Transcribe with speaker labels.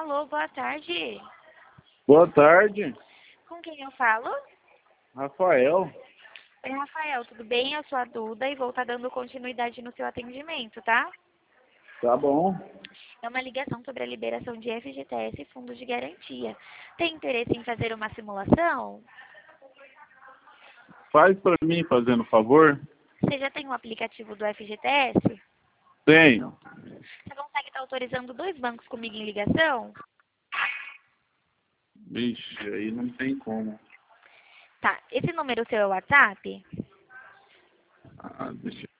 Speaker 1: Alô, boa tarde.
Speaker 2: Boa tarde,
Speaker 1: Com quem eu falo?
Speaker 2: Rafael.
Speaker 1: Oi, Rafael, tudo bem? Eu sou a Duda e vou estar dando continuidade no seu atendimento, tá?
Speaker 2: Tá bom.
Speaker 1: É uma ligação sobre a liberação de FGTS e fundos de garantia. Tem interesse em fazer uma simulação?
Speaker 2: Faz pra mim, fazendo favor.
Speaker 1: Você já tem o aplicativo do FGTS?
Speaker 2: Tenho.
Speaker 1: Você consegue estar autorizando 2 bancos comigo em ligação?
Speaker 2: Vixe, aí não tem como.
Speaker 1: Tá, esse número seu é o WhatsApp?
Speaker 2: Deixa